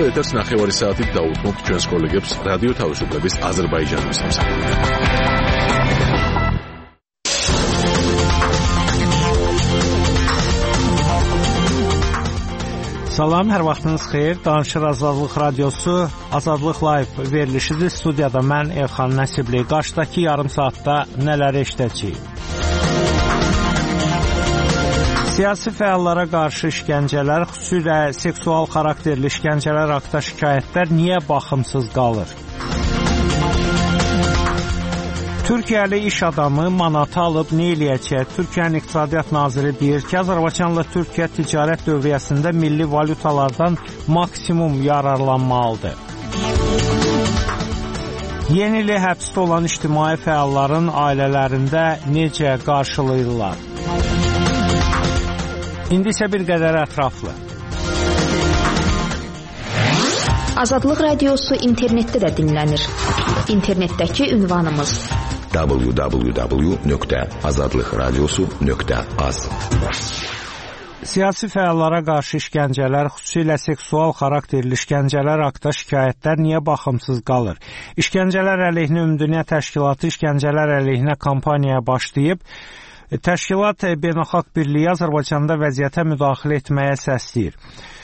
ახლა ეთერს 9 საათით დაუთმობთ ჩვენს კოლეგებს რადიო თავისუფლების აზერბაიჯანის სამსახურით. Salam, hər vaxtınız xeyir. Danışır Azadlıq Radiosu, Azadlıq Live verilişidir. Studiyada mən Elxan Nəsibli. Qarşıdakı yarım saatda nələri eşidəcəyik? Siyasi fəallara qarşı işgəncələr, xüsusilə seksual xarakterli işgəncələr haqqında şikayətlər niyə baxımsız qalır? Türkiyəli iş adamı manatı alıb nə eləyəcək? Türkiyənin İqtisadiyyat Naziri deyir ki, Azərbaycanla Türkiyə ticarət dövriyyəsində milli valutalardan maksimum yararlanmalıdır. Yeni ili həbsdə olan ictimai fəalların ailələrində necə qarşılayırlar? İndi isə bir qədər ətraflı. Azadlıq Radiosu internetdə də dinlənir. İnternetdəki ünvanımız www.azadlıqradiosu.az. Siyasi fəallara qarşı işgəncələr, xüsusilə seksual xarakterli işgəncələr haqqında şikayətlər niyə baxımsız qalır? İşgəncələr əleyhinə Ümumdünya Təşkilatı işgəncələr əleyhinə kampaniyaya başlayıb. Təşkilat Beynəlxalq Birliyi Azərbaycanda vəziyyətə müdaxilə etməyə səsləyir.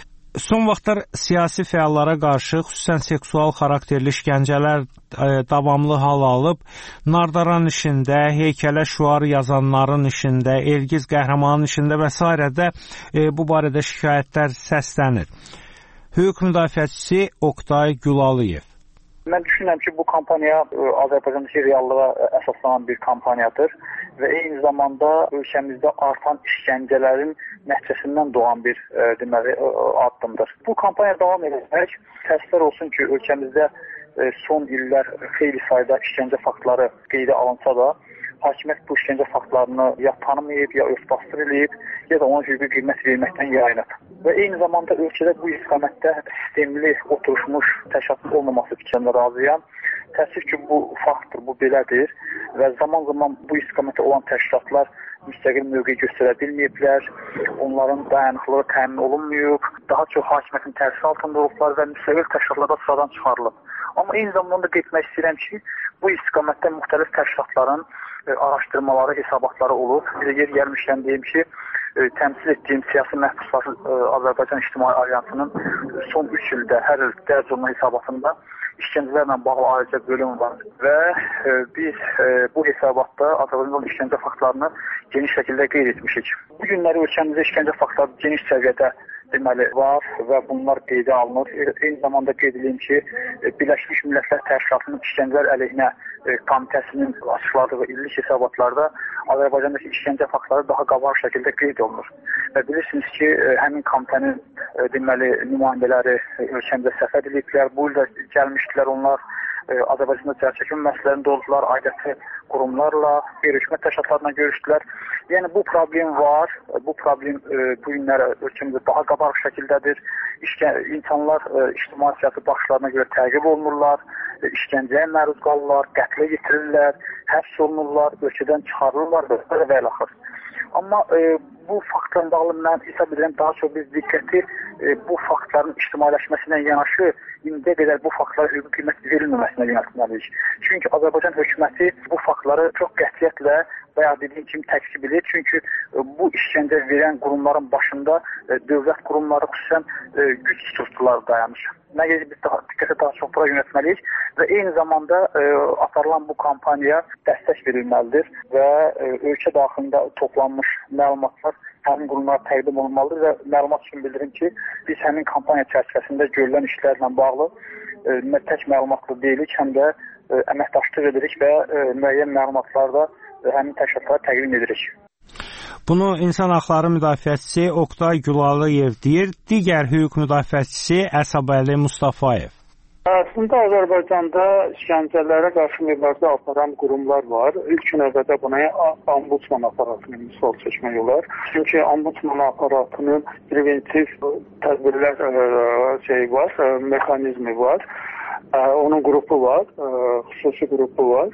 Son vaxtlar siyasi fəallara qarşı, xüsusən seksual xarakterli işgəncələr davamlı hal alıb. Nardaran işində, heykələ şüar yazanların işində, Elgiz qəhrəmanın işində və s. də bu barədə şikayətlər səslənir. Hüquq müdafiəçisi Oqtay Gülalıyev. Mən düşünürəm ki, bu kampaniya Azərbaycandakı reallığa əsaslanan bir kampaniyadır və eyni zamanda ölkəmizdə artan işgəncələrin nəticəsindən doğan bir deməli addımdır. Bu kampaniya davam edəcək. Təəssüflər olsun ki, ölkəmizdə son illər xeyli sayda işgəncə faktları qeydə alınsa da, hakimiyyət bu işgəncə faktlarını ya tanımayıb, ya örtbasdır eləyib, ya da ona hüquqi qiymət verməkdən yayınıb. Və eyni zamanda ölkədə bu istiqamətdə sistemli oturuşmuş təşkilatın olmaması fikrində razıyam. Təəssüf ki, bu faktdır, bu belədir və zaman-zaman bu istiqamətdə olan təşkilatlar müstəqil mövqe göstərə bilməyiblər, onların dayanıqlığı təmin olunmayıb, daha çox hakimiyyətin təsiri altında olublar və müstəqil təşkilatlarda sıradan çıxarılıb. Amma eyni zamanda qeyd etmək istəyirəm ki, bu istiqamətdə müxtəlif təşkilatların araşdırmaları, hesabatları olub. Bir də yer gəlmişkən deyim ki, təmsil etdiyim siyasi məhbuslar Azərbaycan İctimai Alyansının son 3 ildə hər il dərc olunan hesabatında işgəncələrlə bağlı ayrıca bölüm var və biz bu hesabatda Azərbaycanın işgəncə faktlarını geniş şəkildə qeyd etmişik. Bu günləri ölkəmizdə işgəncə faktları geniş səviyyədə deməli var və bunlar qeydə alınır. Eyni zamanda qeyd edeyim ki, Birləşmiş Millətlər Təşkilatının işgəncələr əleyhinə komitəsinin açıqladığı illik hesabatlarda Azərbaycandakı işgəncə faktları daha qabarıq şəkildə qeyd olunur. Və bilirsiniz ki, həmin komitənin deməli nümayəndələri ölkəmizdə səfər ediblər. Bu il də gəlmişdilər onlar. Azərbaycanda cərçəkün məsələlərində oldular, aidiyyatı qurumlarla, qeyri-hökumət təşkilatlarla görüşdülər. Yəni bu problem var, bu problem bu günlər ölkəmizdə daha qabarıq şəkildədir. İnsanlar ictimai siyasi baxışlarına görə təqib olunurlar, işgəncəyə məruz qalırlar, qətlə yetirirlər, həbs olunurlar, ölkədən çıxarılırlar və axır. Amma bu faktlarla bağlı mən hesab edirəm daha çox biz diqqəti bu faktların ictimailəşməsinə yanaşı indiyə qədər bu faktlara hüquqi qiymət verilməməsinə yönəltməliyik. Çünki Azərbaycan hökuməti bu faktları çox qətiyyətlə bayaq dediyim kimi təkzib edir. Çünki bu işgəncə verən qurumların başında dövlət qurumları xüsusən güc strukturları dayanır. Nə qədər biz diqqəti daha çox bura yönəltməliyik və eyni zamanda aparılan bu kampaniyaya dəstək verilməlidir və ölkə daxilində toplanmış məlumatlar həmin qurumlara təqdim olunmalıdır və məlumat üçün bildirim ki, biz həmin kampaniya çərçivəsində görülən işlərlə bağlı tək məlumatlı deyilik, həm də əməkdaşlıq edirik və müəyyən məlumatlarda həmin təşkilatlara təqdim edirik. Bunu İnsan Haqları Müdafiəçisi Oqtay Gülalıyev deyir, digər hüquq müdafiəçisi Əsəbəli Mustafayev. Əslində Azərbaycanda işgəncələrə qarşı mübarizə aparan qurumlar var. İlk növbədə buna ombudsman aparatını misal çəkmək olar. Çünki ombudsman aparatının preventiv tədbirlər var, mexanizmi var. Onun qrupu var, xüsusi qrupu var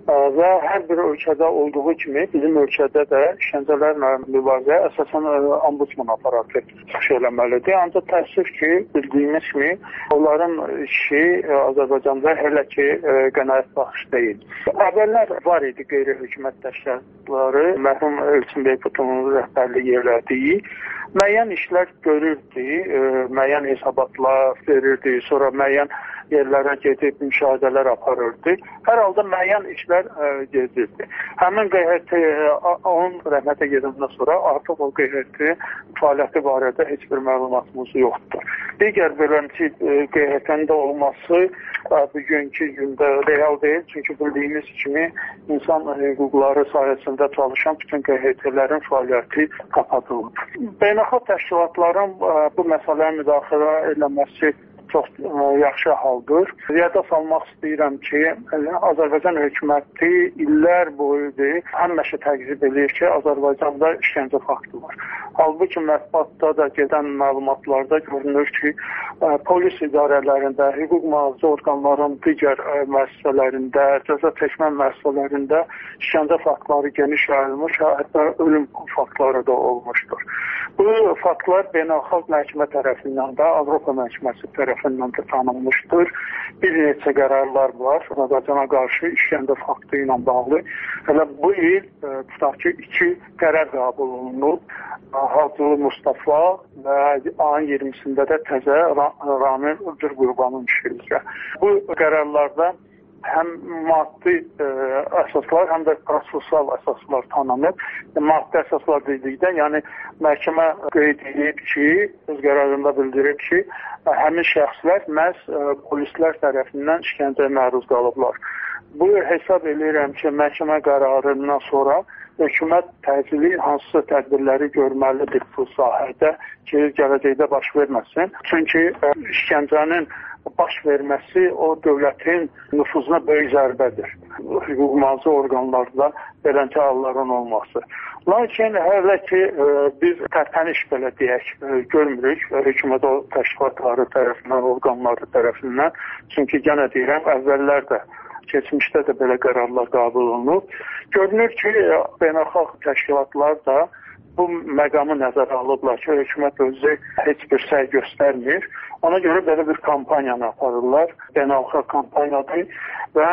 Və hər bir ölkədə olduğu kimi bizim ölkədə də işgəncələrlə mübarizəyə əsasən ombudsman aparatı çıxış eləməlidir. Ancaq təəssüf ki, bildiyimiz kimi onların işi Azərbaycanda hələ ki qənaət baxış deyil. Əvvəllər var idi qeyri-hökumət təşkilatları, mərhum Elçin Beybutovun rəhbərliyi elədiyi müəyyən işlər görürdü, müəyyən hesabatlar verirdi, sonra müəyyən yerlərə gedib müşahidələr aparırdı. Hər halda müəyyən işlər gedirdi. Həmin QHT onun rəhmətə gedəndən sonra artıq o QHT fəaliyyəti barədə heç bir məlumatımız yoxdur. Digər beləmki QHT-nin də olması bugünkü gündə real deyil. Çünki bildiyimiz kimi insan hüquqları sahəsində çalışan bütün QHT-lərin fəaliyyəti kapatılıb. Beynəlxalq təşkilatların bu məsələyə müdaxilə eləməsi çox yaxşı haldır. Yada salmaq istəyirəm ki, Azərbaycan hökuməti illər boyudur həmişə təqzib edir ki, Azərbaycanda işgəncə faktı var. Halbuki mətbuatda da gedən məlumatlarda görünür ki, polis idarələrində, hüquq mühafizə orqanlarının digər müəssisələrində, cəza çəkmə müəssisələrində işgəncə faktları geniş yayılmış, hətta ölüm faktları da olmuşdur. Bu faktlar beynəlxalq məhkəmə tərəfindən də, Avropa məhkəməsi tərəfindən də tanınmışdır. Bir neçə qərarlar var Azərbaycana qarşı işgəncə faktı ilə bağlı. Hələ bu il tutaq ki, 2 qərar qəbul olunub. Hacılı Mustafa və ayın 20-sində də təzə Ramil Qurbanın işi. Bu qərarlarda həm maddi əsaslar, həm də prosessual əsaslar tanınıb. Maddi əsaslar dedikdə, yəni məhkəmə qeyd edib ki, öz qərarında bildirib ki, həmin şəxslər məhz polislər tərəfindən işgəncəyə məruz qalıblar. Bu hesab edirəm ki, məhkəmə qərarından sonra hökumət təcili hansısa tədbirləri görməlidir bu sahədə ki, gələcəkdə baş verməsin. Çünki işgəncənin baş verməsi o dövlətin nüfuzuna böyük zərbədir. Hüquq mühafizə orqanlarında beləncə halların olması. Lakin hələ ki biz tərpəniş belə deyək görmürük hökumət təşkilatları tərəfindən, orqanları tərəfindən. Çünki yenə deyirəm, əvvəllər də keçmişdə də belə qərarlar qəbul olunub. Görünür ki, beynəlxalq təşkilatlar da bu məqamı nəzərə alıblar ki, hökumət özü heç bir səy göstərmir. Ona görə belə bir kampaniyanı aparırlar. Beynəlxalq kampaniyadır və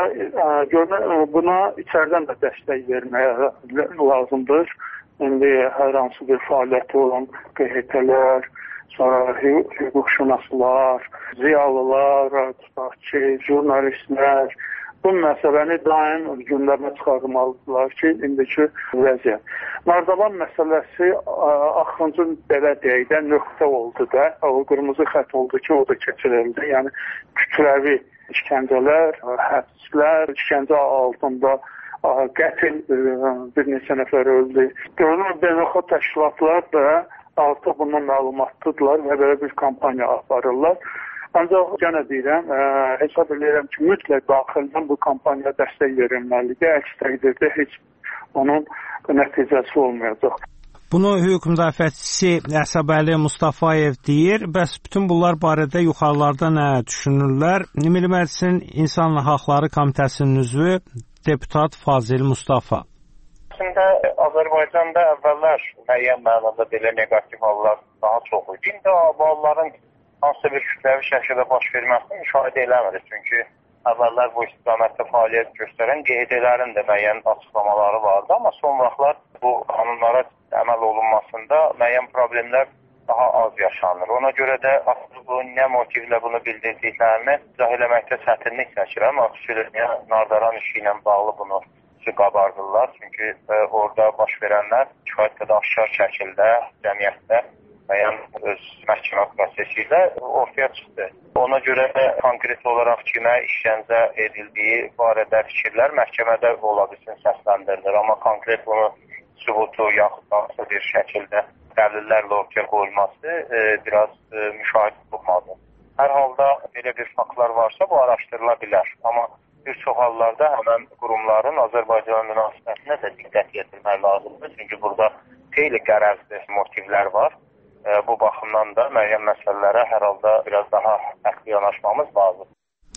buna içərdən də dəstək verməyə lazımdır. İndi hər hansı bir fəaliyyəti olan QHT-lər, sonra hüquqşünaslar, ziyalılar, tutaq ki, jurnalistlər, bu məsələni daim gündəmə çıxarmalıdırlar ki, indiki vəziyyət. Nardavan məsələsi axırıncı belə deyək də nöqtə oldu da, o qırmızı xətt oldu ki, o da keçirildi. Yəni kütləvi işgəncələr, həbslər, işgəncə altında qətil bir neçə nəfər öldü. Görünür, beynəlxalq təşkilatlar da artıq bundan məlumatlıdırlar və belə bir kampaniya aparırlar. Ancaq yenə deyirəm, hesab edirəm ki, mütləq daxildən bu kampaniyaya dəstək verilməlidir. Əks təqdirdə heç onun nəticəsi olmayacaq. Bunu hüquq müdafiəçisi Əsəbəli Mustafayev deyir. Bəs bütün bunlar barədə yuxarılarda nə düşünürlər? Milli Məclisin İnsan Haqları Komitəsinin üzvü deputat Fazil Mustafa. Əslində Azərbaycanda əvvəllər müəyyən mənada belə neqativ hallar daha çox idi. İndi bu halların hansısa bir kütləvi şəkildə baş verməsini müşahidə eləmirik. Çünki əvvəllər bu istiqamətdə fəaliyyət göstərən QHT-lərin də müəyyən açıqlamaları vardı. Amma son vaxtlar bu qanunlara əməl olunmasında müəyyən problemlər daha az yaşanır. Ona görə də bu nə motivlə bunu bildirdiklərini izah eləməkdə çətinlik çəkirəm. Xüsusilə Nardaran işi ilə bağlı bunu qabardırlar. Çünki orada baş verənlər kifayət qədər aşkar şəkildə cəmiyyətdə müəyyən öz məhkəmə prosesi ilə ortaya çıxdı. Ona görə də konkret olaraq kimə işgəncə edildiyi barədə fikirlər məhkəmədə ola bilsin səsləndirilir. Amma konkret bunu sübutu yaxud da bir şəkildə dəlillərlə ortaya qoyulması biraz müşahidə olmalıdır. Hər halda belə bir faktlar varsa bu araşdırıla bilər. Amma bir çox hallarda həmən qurumların Azərbaycana münasibətinə də diqqət yetirmək lazımdır. Çünki burada xeyli qərəzli motivlər var. Bu baxımdan da müəyyən məsələlərə hər halda biraz daha fərqli yanaşmamız lazım.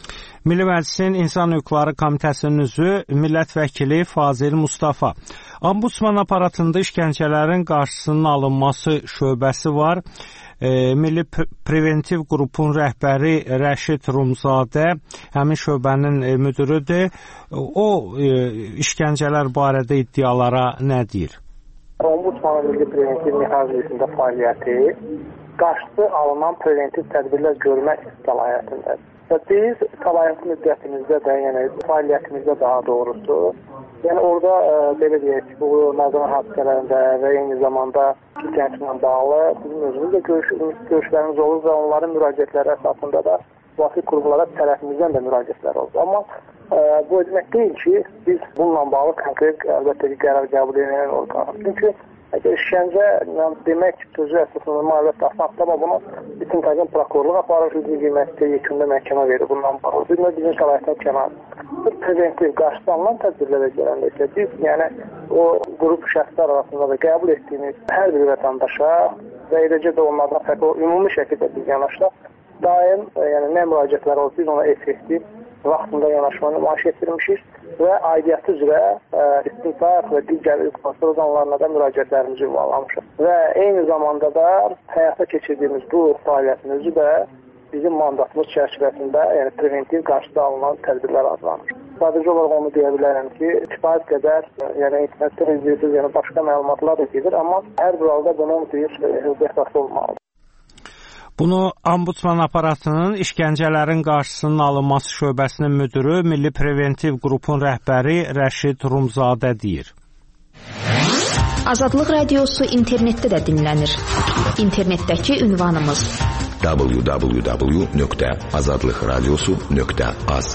Milli Məclisin İnsan Hüquqları Komitəsinin üzvü millət vəkili Fazil Mustafa. Ombudsman aparatında işgəncələrin qarşısının alınması şöbəsi var. Milli Preventiv qrupun rəhbəri Rəşid Rumzadə həmin şöbənin müdürüdür. O işgəncələr barədə iddialara nə deyir? Ombudsmanın Milli Preventiv Mexanizmində fəaliyyəti qarşısı alınan preventiv tədbirlər görmək səlahiyyətindir. Və biz səlahiyyət müddətimizdə də, yəni fəaliyyətimizdə daha doğrusu, yəni orada belə deyək ki, bu nəzarət hadisələrində və eyni zamanda gənclə bağlı bizim özümüzlə görüşlərimiz olur və onların müraciətləri əsasında da müvafiq qurumlara tərəfimizdən də müraciətlər olur. Amma bu demək deyil ki, biz bununla bağlı konkret əlbəttə ki, qərar qəbul edən orqanıq. Çünki işgəncə demək sözü əsasında müalicət asandır, amma bunu bütün təqdim prokurorluq aparır, hüquqi qiymətdə yekunda məhkəmə verir bundan bağlı. Bizim səlahiyyətdən kənardır. Bu preventiv qarşısı alınan tədbirlərə gələndə isə biz, yəni o qrup şəxslər arasında da qəbul etdiyimiz hər bir vətəndaşa və eləcə də onlardan fərqli ümumi şəkildə biz yanaşdıq. Daim, yəni nə müraciətlər olsa biz ona effektiv vaxtında yanaşma nümayiş etdirmişik və aidiyyatı üzrə istintaq və digər hüquq orqanlarına da müraciətlərimizi ünvanlamışıq. Və eyni zamanda da həyata keçirdiyimiz bu fəaliyyətin özü də bizim mandatımız çərçivəsində, yəni preventiv qarşıda alınan tədbirlər adlanır. Sadəcə olaraq onu deyə bilərəm ki, kifayət qədər, yəni internetdə izləyirsiniz, yəni başqa məlumatlar da gedir, amma hər bir halda bunun bir hüquq əsası olmalıdır. Bunu Ombudsman aparatının işgəncələrin qarşısının alınması şöbəsinin müdürü, Milli Preventiv qrupun rəhbəri Rəşid Rumzadə deyir. Azadlıq Radiosu internetdə də dinlənir. İnternetdəki ünvanımız www.azadlıqradiosu.az.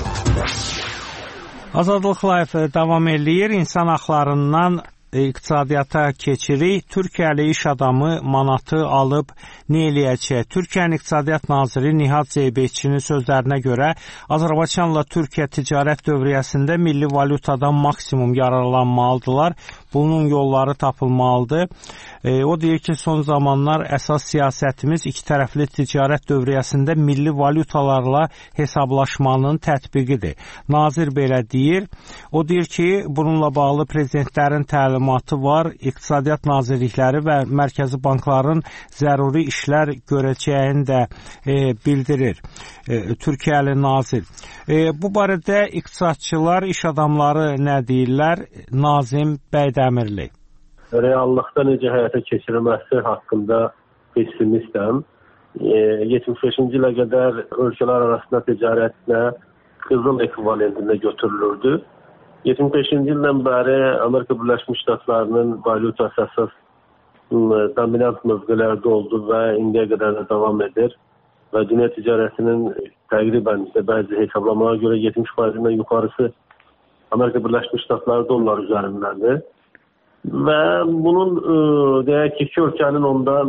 Azadlıq Live davam eləyir. İnsan haqlarından iqtisadiyyata keçirik. Türkiyəli iş adamı manatı alıb nə eləyəcək? Türkiyənin İqtisadiyyat Naziri Nihat Zeybəkçinin sözlərinə görə Azərbaycanla Türkiyə ticarət dövriyyəsində milli valyutadan maksimum yararlanmalıdırlar. Bunun yolları tapılmalıdır. O deyir ki, son zamanlar əsas siyasətimiz iki tərəfli ticarət dövriyyəsində milli valyutalarla hesablaşmanın tətbiqidir. Nazir belə deyir. O deyir ki, bununla bağlı prezidentlərin təlimatı var. İqtisadiyyat nazirlikləri və mərkəzi bankların zəruri işlər görəcəyini də bildirir Türkiyəli nazir. Bu barədə iqtisadçılar, iş adamları nə deyirlər? Nazim Bəydəmirli. Reallıqda necə həyata keçirilməsi haqqında pessimistəm. 75-ci ilə qədər ölkələr arasında ticarətlə qızıl ekvivalentində götürülürdü. 75-ci ildən bəri Amerika Birləşmiş Ştatlarının valyutası əsas dominant mövqelərdə oldu və indiyə qədər də davam edir. Və dünya ticarətinin təqribən bəzi hesablamalara görə 70%-dən yuxarısı Amerika Birləşmiş Ştatları dollar üzərindədir. Və bunun deyək ki, iki ölkənin ondan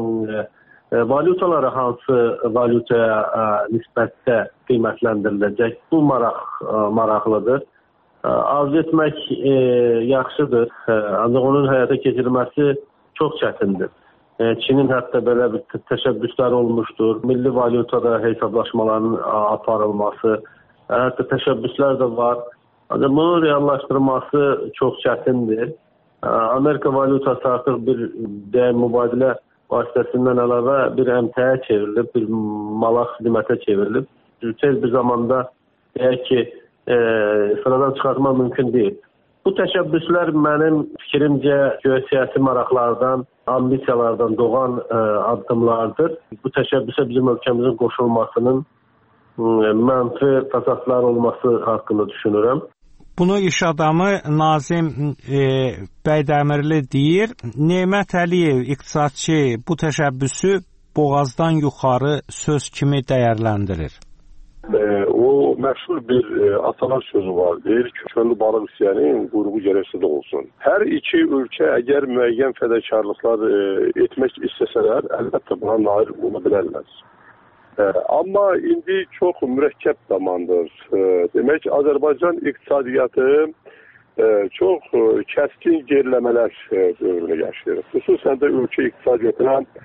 valyutaları hansı valyutaya nisbətdə qiymətləndiriləcək, bu maraqlıdır. Arzu etmək yaxşıdır, ancaq onun həyata keçirilməsi çox çətindir. Çinin hətta belə bir təşəbbüsləri olmuşdur. Milli valyutada hesablaşmaların aparılması, hətta təşəbbüslər də var. Ancaq bunun reallaşdırılması çox çətindir. Amerika valyutası artıq bir mübadilə vasitəsindən əlavə bir əmtəyə çevrilib, bir mala xidmətə çevrilib. Tez bir zamanda deyək ki, sıradan çıxartmaq mümkün deyil. Bu təşəbbüslər mənim fikrimcə siyasi maraqlardan, ambisiyalardan doğan addımlardır. Bu təşəbbüsə bizim ölkəmizin qoşulmasının mənfi fəsadlar olması haqqında düşünürəm. Bunu iş adamı Nazim Bəydəmirli deyir. Nemət Əliyev, iqtisadçı, bu təşəbbüsü boğazdan yuxarı söz kimi dəyərləndirir. O məşhur bir atalar sözü var. Deyir ki, könlü balıq istəyənin quyruğu gərəksizdə olsun. Hər iki ölkə əgər müəyyən fədakarlıqlar etmək istəsələr, əlbəttə buna nail ola bilərlər. Amma indi çox mürəkkəb zamandır. Demək, Azərbaycan iqtisadiyyatı çox kəskin geriləmələr dövrünü yaşayır. Xüsusən də ölkə iqtisadiyyatına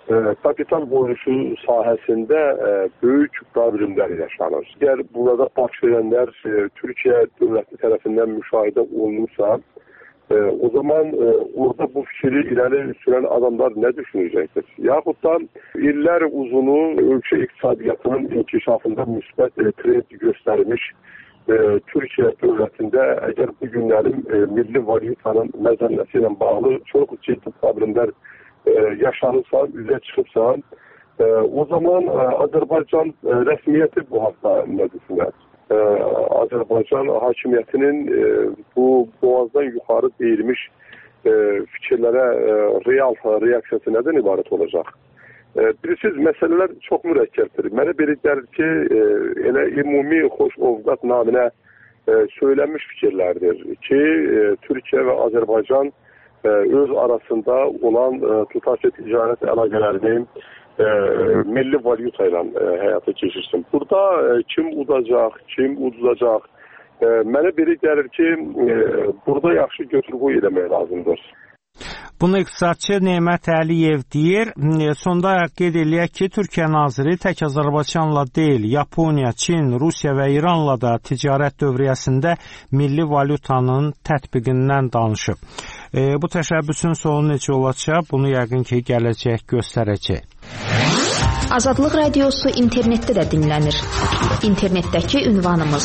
kapital qoyuluşu sahəsində böyük problemlər yaşanır. Əgər burada baş verənlər Türkiyə dövləti tərəfindən müşahidə olunursa, o zaman orada bu fikri irəli sürən adamlar nə düşünəcəkdir? Yaxud da illər uzunu ölkə iqtisadiyyatının inkişafında müsbət trend göstərmiş Türkiyə dövlətində əgər bu günlərin milli valyutanın məzənnəsi ilə bağlı çox ciddi problemlər yaşanırsa, üzə çıxıbsa, o zaman Azərbaycan rəsmiyyəti bu haqda nə düşünər? Azərbaycan hakimiyyətinin bu boğazdan yuxarı deyilmiş fikirlərə real reaksiyası nədən ibarət olacaq? Bilirsiniz, məsələlər çox mürəkkəbdir. Mənə belə gəlir ki, elə ümumi xoş ovqat naminə söylənmiş fikirlərdir ki, Türkiyə və Azərbaycan öz arasında olan tutaq ki, ticarət əlaqələrini milli valyuta ilə həyata keçirsin. Burada kim udacaq, kim uduzacaq? Mənə belə gəlir ki, burada yaxşı götür-qoy eləmək lazımdır. Bunu iqtisadçı Nemət Əliyev deyir. Sonda qeyd eləyək ki, Türkiyə naziri tək Azərbaycanla deyil, Yaponiya, Çin, Rusiya və İranla da ticarət dövriyyəsində milli valyutanın tətbiqindən danışıb. Bu təşəbbüsün sonu necə olacaq? Bunu yəqin ki, gələcək göstərəcək. Azadlıq radiosu internetdə də dinlənir. İnternetdəki ünvanımız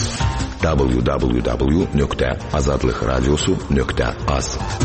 www.azadlıqradiosu.az.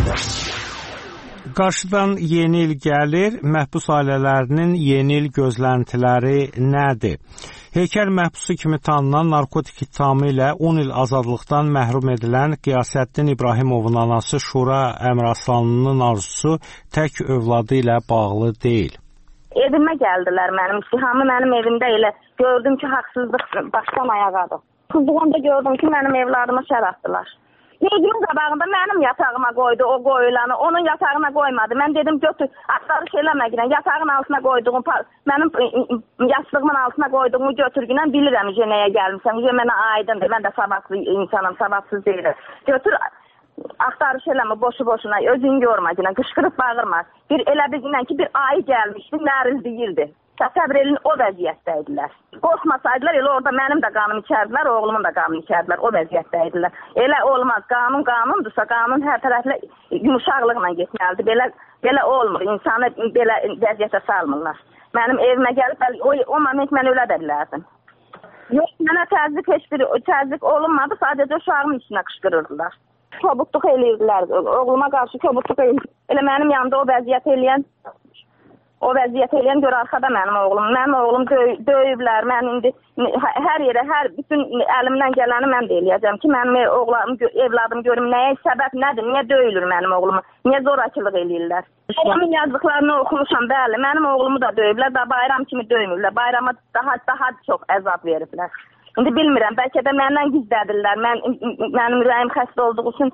Qarşıdan yeni il gəlir, məhbus ailələrinin yeni il gözləntiləri nədir? Heykəl məhbusu kimi tanınan narkotik ittihamı ilə 10 il azadlıqdan məhrum edilən Qiyasəddin İbrahimovun anası Şura Əmraslanlının arzusu tək övladı ilə bağlı deyil. Evimə gəldilər mənim, hamı mənim evimdə elə gördüm ki, haqsızlıq başdan ayağadır. Qızlığımda gördüm ki, mənim evladımı şər atdılar. Yegimin qabağında mənim yatağıma qoydu o qoyulanı, onun yatağına qoymadı. Mən dedim götür, axtarış eləməklə, yatağın altına qoyduğum, mənim yastığımın altına qoyduğumu götürgünən bilirəm nəyə gəlmişəm. Mənə aydındır, mən də savadlı insanım, savadsız deyirəm. Götür, axtarış eləmə, boşu-boşuna, özünü yorma, qışqırıb bağırma. Elə bilginən ki, bir ayı gəlmişdi, nərildiyirdi. Təsəvvür edin, o vəziyyətdəydilər. Qorxmasaydılar, elə orada mənim də qanım içərdilər, oğlumun da qanını içərdilər, o vəziyyətdəydilər. Elə olmaz, qanun qanundursa, qanun hər tərəflə yumuşaqlıqla getməlidir. Belə olmur, insanı belə vəziyyətə salmırlar. Mənim evimə gəlib, o moment mən ölə də bilərdim. Yox, mənə təzyiq olunmadı, sadəcə uşağımın içinə qışqırırdılar. Kobudluq eləyirdilər, oğluma qarşı kobudluq eləyirdilər. Elə mənim yanında o vəziyyət eləyən gör arxada mənim oğlum. Mənim oğlum döyüblər, mən indi hər yerə, bütün əlimdən gələni mən də eləyəcəm ki, mənim evladım görüm nəyə səbəb nədir, niyə döyülür mənim oğlumu, niyə zorakılıq eləyirlər. Bayramın yazdıqlarını oxumuşam, bəli, mənim oğlumu da döyüblər, da bayram kimi döymürlər, bayrama daha çox əzab veriblər. İndi bilmirəm, bəlkə də məndən gizlədirlər, mənim ürəyim xəstə olduğu üçün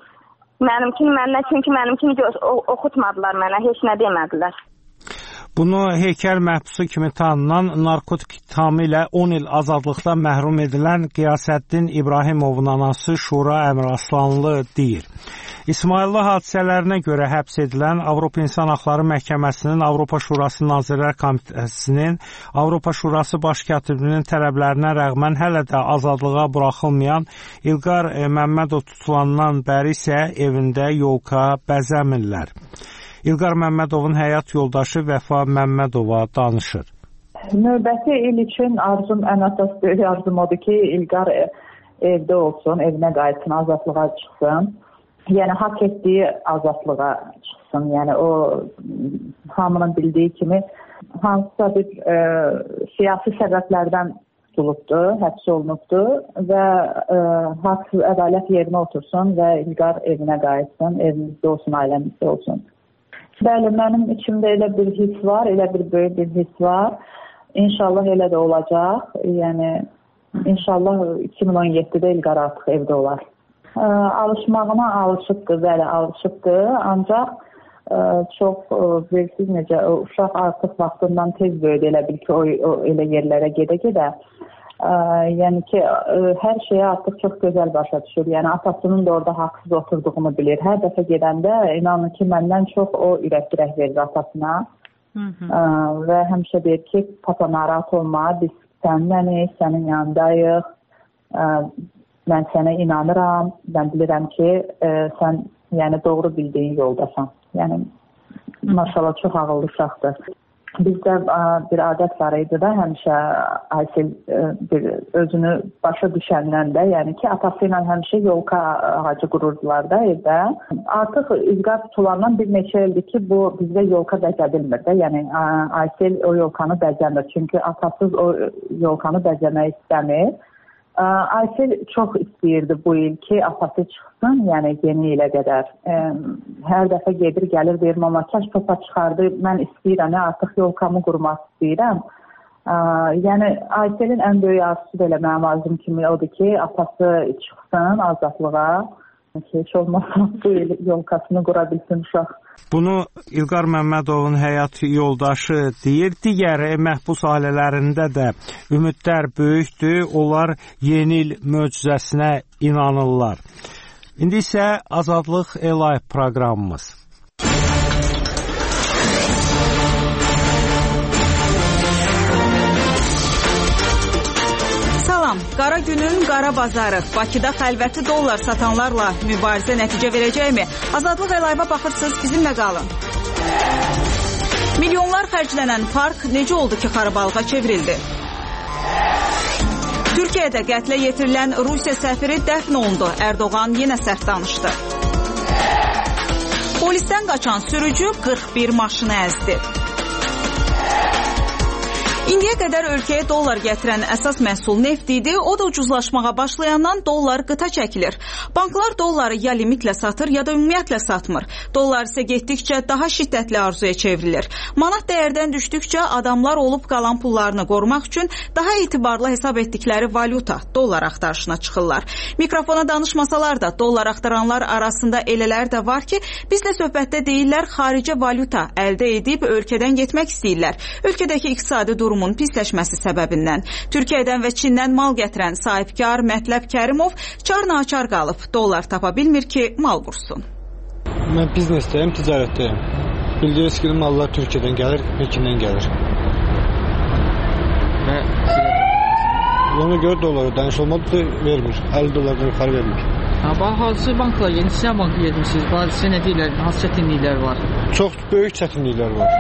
çünki mənimkini oxutmadılar mənə, heç nə demədilər. Bunu heykəl məhbusu kimi tanınan narkotik ittihamı ilə 10 il azadlıqdan məhrum edilən Qiyasəddin İbrahimovun anası Şura Əmraslanlı deyir. İsmayıllı hadisələrinə görə həbs edilən Avropa İnsan Haqları Məhkəməsinin, Avropa Şurası Nazirlər Komitəsinin, Avropa Şurası Baş Katibinin tələblərinə rəğmən hələ də azadlığa buraxılmayan İlqar Məmmədov tutulandan bəri isə evində yolka bəzəmirlər. İlqar Məmmədovun həyat yoldaşı Vəfa Məmmədova danışır. Növbəti il üçün ən əsas böyük arzum odur ki, İlqar evdə olsun, evinə qayıtsın, azadlığa çıxsın. Yəni, haqq etdiyi azadlığa çıxsın. Yəni, o hamının bildiyi kimi hansısa bir siyasi səbəblərdən tutulubdur, həbs olunubdur və haqsız ədalət yerinə otursun və İlqar evinə qayıtsın, evimizdə olsun, ailəmizdə olsun. Bəli, mənim içimdə elə bir his var, elə bir böyük bir his var. İnşallah elə də olacaq. Yəni, inşallah 2017-də İlqar artıq evdə olar. Alışmağına alışıbdır, bəli, alışıbdır. Ancaq çox, bilirsiniz necə, uşaq artıq vaxtından tez böyüdü, elə bil ki, o elə yerlərə gedə-gedə. Yəni ki, hər şeyə artıq çox gözəl başa düşür. Yəni, atasının da orada haqsız oturduğunu bilir. Hər dəfə gedəndə, inanın ki, məndən çox o ürək verir atasına. Və həmişə deyir ki, papa narahat olma, biz səninlənik, sənin yanındayıq, mən sənə inanıram, mən bilirəm ki, sən yəni doğru bildiyin yoldasan. Yəni maşallah çox ağıllı uşaqdır. Bizdə bir adət var idi da, həmişə Aysel özünü başa düşəndən də, yəni ki, atası ilə həmişə yolka ağacı qururdular da evdə. Artıq İlqar tutulandan bir neçə ildir ki, bu bizdə yolka bəzədilmir də, yəni Aysel o yolkanı bəzəmir, çünki atasız o yolkanı bəzəmək istəmir. Aysel çox istəyirdi bu il ki, atası çıxsın, yəni yeni ilə qədər. Hər dəfə gedir, gəlir, deyir, mama, kaş papa çıxardı, mən istəyirəm, artıq yolkamı qurmaq istəyirəm. Yəni, Ayselin ən böyük arzusu da elə mənim arzum kimi odur ki, atası çıxsın azadlığa, ki, heç olmasa bu il yolkasını qura bilsin uşaq. Bunu İlqar Məmmədovun həyat yoldaşı deyir. Digər məhbus ailələrində də ümidlər böyükdür. Onlar yeni il möcüzəsinə inanırlar. İndi isə Azadlıq Live proqramımız. Qara günün qara bazarı, Bakıda xəlvəti dollar satanlarla mübarizə nəticə verəcəkmi? Azadlıq Live-a baxırsınız, bizimlə qalın. Milyonlar xərclənən park necə oldu ki, xarabalığa çevrildi? Türkiyədə qətlə yetirilən Rusiya səfiri dəfn olundu. Erdoğan yenə sərt danışdı. Polisdən qaçan sürücü 41 maşını əzdi. İndiyə qədər ölkəyə dollar gətirən əsas məhsul neft idi, o da ucuzlaşmağa başlayandan dollar qıta çəkilir. Banklar dolları ya limitlə satır, ya da ümumiyyətlə satmır. Dollar isə getdikcə daha şiddətli arzuya çevrilir. Manat dəyərdən düşdükcə adamlar olub qalan pullarını qorumaq üçün daha etibarlı hesab etdikləri valyuta, dollar axtarışına çıxırlar. Mikrofona danışmasalar da dollar axtaranlar arasında elələr də var ki, bizlə söhbətdə deyirlər xaricə valyuta əldə edib ölkədən getmək istəyirlər. Ölkədəki iqtisadi durumun pisləşməsi səbəbindən. Türkiyədən və Çindən mal gətirən sahibkar Mətləb Kərimov çar-naçar qalıb. Dollar tapa bilmir ki, mal qursun. Mən biznesdəyim, ticarətdəyim. Bildiyiniz ki, mallar Türkiyədən gəlir, Pekindən gəlir. Ona görə dolları daniş olmadı, vermir. 50 dollardan yuxarı vermir. Hansı banklar, Yeniçiyə bankı yedmişsiniz? Sizə nə deyirlər, hansı çətinliklər var? Çox böyük çətinliklər var.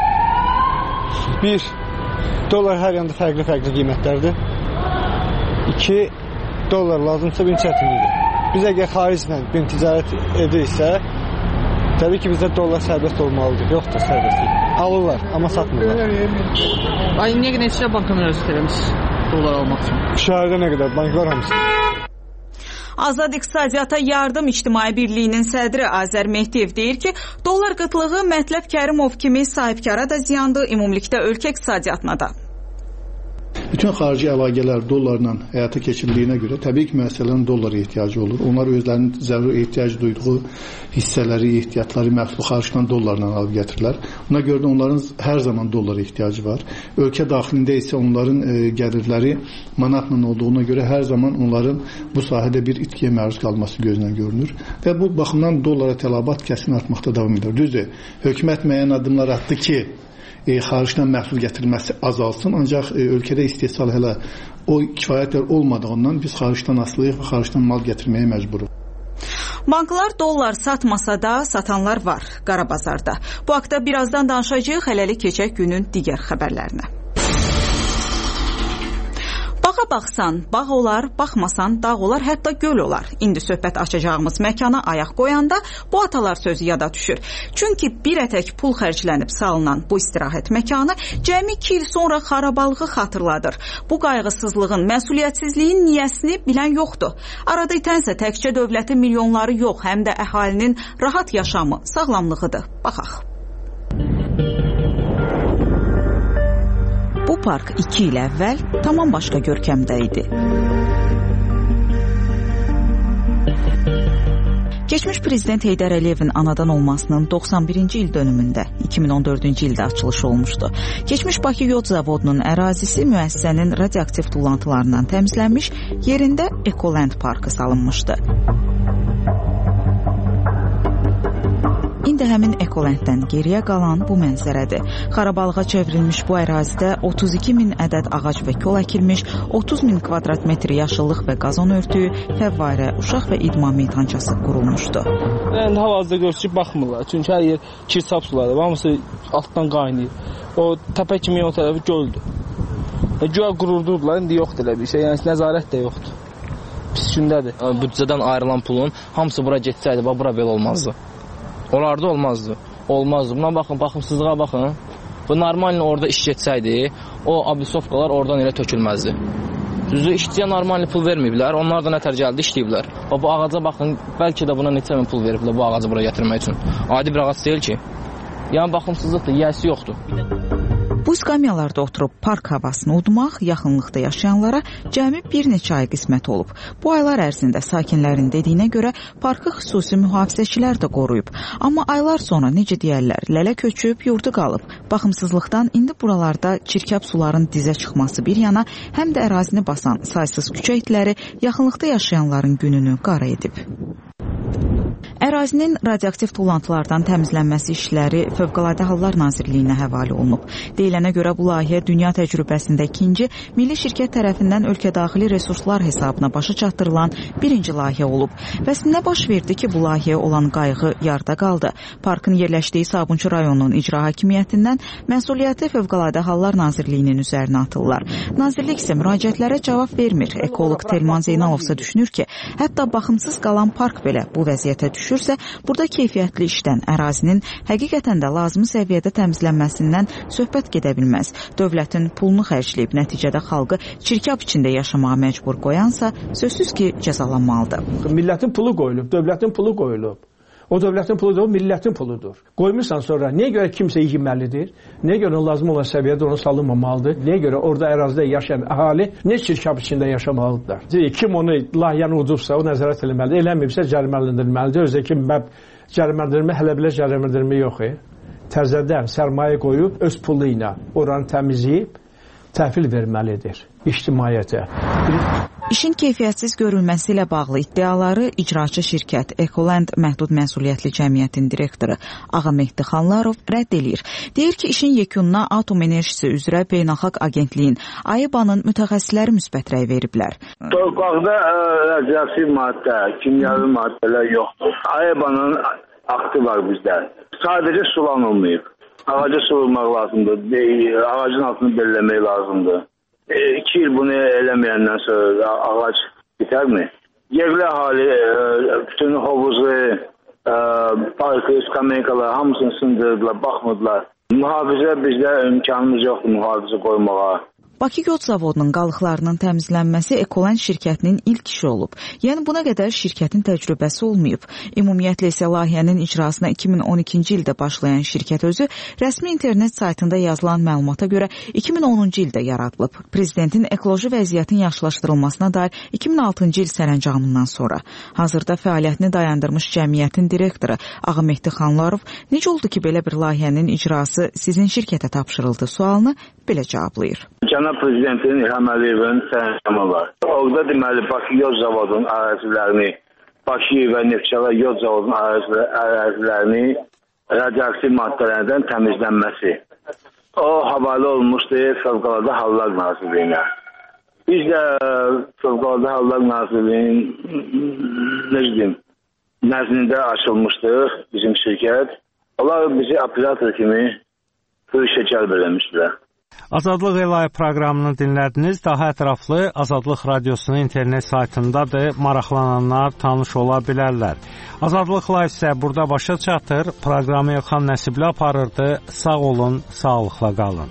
Bir, dollar hər yanda fərqli qiymətlərdir. 2, dollar lazımsa bir çətinlikdir. Biz əgər xariclə bir ticarət ediriksə, təbii ki, bizdə dollar sərbəst olmalıdır. Yoxdur sərbəstlik. Alırlar, amma satmırlar. Ay, niyə qədər Neçə banka müraciət eləmişsiniz dollar almaq üçün? Şəhərdə nə qədər banklar hamısı. Azad İqtisadiyyata Yardım İctimai Birliyinin sədri Azər Mehdiyev deyir ki, dollar qıtlığı Mətləb Kərimov kimi sahibkara da ziyandır, ümumilikdə ölkə iqtisadiyyatına da. Bütün xarici əlaqələr dollarla həyata keçirdiyinə görə təbii ki, müəssisələrin dollara ehtiyacı olur. Onlar özlərinin zəruri ehtiyac duyduğu hissələri, ehtiyatları məhsul xaricdən dollarla alıb gətirirlər. Buna görə də onların hər zaman dollara ehtiyacı var. Ölkə daxilində isə onların gəlirləri manatla olduğuna görə hər zaman onların bu sahədə bir itkiyə məruz qalması gözlə görünür və bu baxımdan dollara tələbat kəsin artmaqda davam edir. Düzdür, hökumət müəyyən addımlar atdı ki, xaricdən məhsul gətirilməsi azalsın, ancaq ölkədə istehsal hələ o kifayətlər olmadığından biz xaricdən asılıyıq və xaricdən mal gətirməyə məcburuq. Banklar dollar satmasa da satanlar var Qarabazarda. Bu haqda birazdan danışacağıq, hələlik keçək günün digər xəbərlərinə. Bağa baxsan, bağ olar, baxmasan, dağ olar, hətta göl olar. İndi söhbət açacağımız məkana ayaq qoyanda bu atalar sözü yada düşür. Çünki bir ətək pul xərclənib salınan bu istirahət məkanı cəmi 2 il sonra xarabalığı xatırladır. Bu qayğısızlığın, məsuliyyətsizliyin niyəsini bilən yoxdur. Arada itənsə təkcə dövlətin milyonları yox, həm də əhalinin rahat yaşamı, sağlamlığıdır. Baxaq. Bu park 2 il əvvəl tamam başqa görkəmdə idi. Keçmiş prezident Heydər Əliyevin anadan olmasının 91-ci il dönümündə 2014-cü ildə açılışı olmuşdu. Keçmiş Bakı Yod Zavodunun ərazisi müəssisənin radioaktiv tullantılarından təmizlənmiş, yerində Ekoland parkı salınmışdı. İndi də həmin Ekolenddən geriyə qalan bu mənzərədir. Xarabalığa çevrilmiş bu ərazidə 32 min ədəd ağac və kol əkilmiş, 30 min kvadrat metr yaşıllıq və qazon örtüyü, fəvvarə, uşaq və idman meydançası qurulmuşdu. Yəni hal-hazırda görürük ki, baxmırlar. Çünki hər yer kirsap suları, hamısı altdan qaynayır. O təpə kimi o tərəfi göldür. Göl qururdurdular, indi yoxdur elə bir şey. Yəni nəzarət də yoxdur. Pis gündədir. Büdcədən ayrılan pulun hamısı bura getsəydi, bura belə olmazdı. Onlarda olmazdı. Olmazdı. Buna baxın, baxımsızlığa baxın. Bu normalini orada iş getsəydi, o abisovkalar oradan elə tökülməzdi. Düzdür, işçiyə normalini pul verməyiblər. Onlar da nətər gəldi, işləyiblər. Bu ağaca baxın, bəlkə də buna neçə min pul veriblər bu ağacı bura gətirmək üçün. Adi bir ağac deyil ki. Yəni baxımsızlıqdır, yiyəsi yoxdur. Bu iskamiyalarda oturub park havasını udmaq yaxınlıqda yaşayanlara cəmi bir neçə ay qismət olub. Bu aylar ərzində sakinlərin dediyinə görə parkı xüsusi mühafizəçilər də qoruyub. Amma aylar sonra necə deyərlər, lələ köçüb, yurdu qalıb. Baxımsızlıqdan indi buralarda çirkab suların dizə çıxması bir yana, həm də ərazini basan saysız küçə itləri yaxınlıqda yaşayanların gününü qara edib. Ərazinin radioaktiv tullantılardan təmizlənməsi işləri Fövqəladə Hallar Nazirliyinə həvalə olunub. Deyilənə görə bu layihə dünya təcrübəsində ikinci, milli şirkət tərəfindən ölkədaxili resurslar hesabına başa çatdırılan birinci layihə olub. Bəs nə baş verdi ki, bu layihəyə olan qayğı yarıda qaldı? Parkın yerləşdiyi Sabunçu rayonunun icra hakimiyyətindən məsuliyyəti Fövqəladə Hallar Nazirliyinin üzərinə atırlar. Nazirlik isə müraciətlərə cavab vermir. Ekoloq Telman Zeynalov isə düşünür ki, hətta baxımsız qalan park belə bu vəziyyətə düşürsə, burada keyfiyyətli işdən, ərazinin həqiqətən də lazımi səviyyədə təmizlənməsindən söhbət gedə bilməz. Dövlətin pulunu xərcləyib nəticədə xalqı çirkab içində yaşamağa məcbur qoyansa, sözsüz ki, cəzalanmalıdır. Millətin pulu qoyulub, dövlətin pulu qoyulub. O dövlətin puludur, o millətin puludur. Qoymursan sonra, niyə görə kimsə yeməlidir? Niyə görə lazım olan səviyyədə onu salınmamalıdır? Niyə görə orada ərazidə yaşayan əhali nə çirkab içində yaşamalıdırlar? Kim onu layihəni udubsa, o nəzarət eləməlidir. Eləməyibsə cərimələndirilməlidir. Özü ki, cərimələndirmə, hələ belə cərimələndirmə yox. Təzədən sərmayə qoyub, öz pulu ilə oranı təmizləyib, təhvil verməlidir ictimaiyyətə. İşin keyfiyyətsiz görülməsi ilə bağlı iddiaları icraçı şirkət Ekolend Məhdud Məsuliyyətli Cəmiyyətin direktoru Ağa Mehdi Xanlarov rədd edir. Deyir ki, işin yekununa Atom Enerjisi üzrə Beynəlxalq Agentliyin AEBA-nın mütəxəssisləri müsbət rəy veriblər. Torpaqda radioaktiv maddə, kimyəvi maddələr yoxdur. AEBA-nın aktı var bizdə. Sadəcə sulanılmayıb. Ağacı sulmaq lazımdır, ağacın altını belləmək lazımdır. 2 il bunu eləməyəndən sonra ağac bitərmi? Yerli əhali bütün hovuzu, parkı, skameykalar hamısını sındırdılar, baxmırdılar. Mühafizə bizdə imkanımız yoxdur mühafizə qoymağa. Bakı Yod Zavodunun qalıqlarının təmizlənməsi Ekolend şirkətinin ilk işi olub. Yəni buna qədər şirkətin təcrübəsi olmayıb. Ümumiyyətlə isə layihənin icrasına 2012-ci ildə başlayan şirkət özü rəsmi internet saytında yazılan məlumata görə 2010-cu ildə yaradılıb. Prezidentin ekoloji vəziyyətin yaxşılaşdırılmasına dair 2006-cı il sərəncamından sonra. Hazırda fəaliyyətini dayandırmış cəmiyyətin direktoru Ağa Mehdi Xanlarov necə oldu ki, belə bir layihənin icrası sizin şirkətə tapşırıldı sualını belə cavablayır. Cənab Prezidentin İlham Əliyevin sərəncamı var. Orada deməli Bakı Yod Zavodunun ərazilərini, Bakı və Neftçala Yod Zavodunun ərazilərini radioaktiv maddələrdən təmizlənməsi. O havalə olmuşdur Fövqəladə Hallar Nazirliyinə. Biz də Fövqəladə Hallar Nazirliyinin nəzdində açılmışdıq bizim şirkət. Onlar bizi operator kimi bu işə cəlb eləmişdilər. Azadlıq Elayı proqramını dinlədiniz. Daha ətraflı Azadlıq Radiosunun internet saytındadır. Maraqlananlar tanış ola bilərlər. Azadlıq Live isə burada başa çatır. Proqramı Elxan Nəsibli aparırdı. Sağ olun, sağlıqla qalın.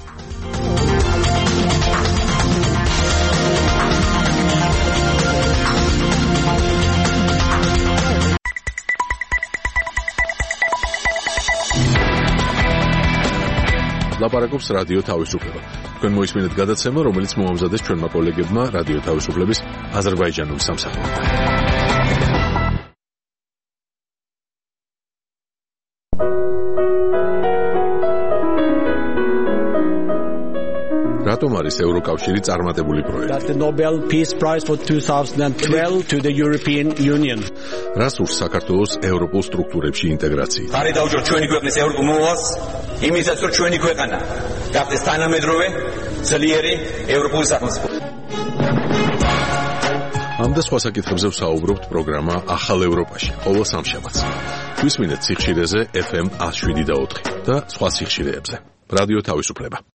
ლაპარაკობს რადიო თავისუფლება. თქვენ მოისმინეთ გადაცემა, რომელიც მოამზადეს ჩვენმა კოლეგებმა რადიო თავისუფლების აზერბაიჯანული სამსახურიდან. რა რატომ არის ევროკავშირი წარმატებული პროექტი? The Nobel Peace Prize for 2012 to the European Union. რას ურს საქართველოს ევროპულ სტრუქტურებში ინტეგრაცია? არის დაუჯეროთ ჩვენი ქვეყნის ევროპულ მოვალს, იმისაც რომ ჩვენი ქვეყანა გახდეს თანამედროვე, ძლიერი ევროპული სახელმწიფო. ამ და სხვა საკითხებზე ვსაუბრობთ პროგრამა ახალ ევროპაში, ყოველ სამშაბათს. გვისმინეთ სიხშირეზე FM 107.4 და სხვა სიხშირეებზე. რადიო თავისუფლება.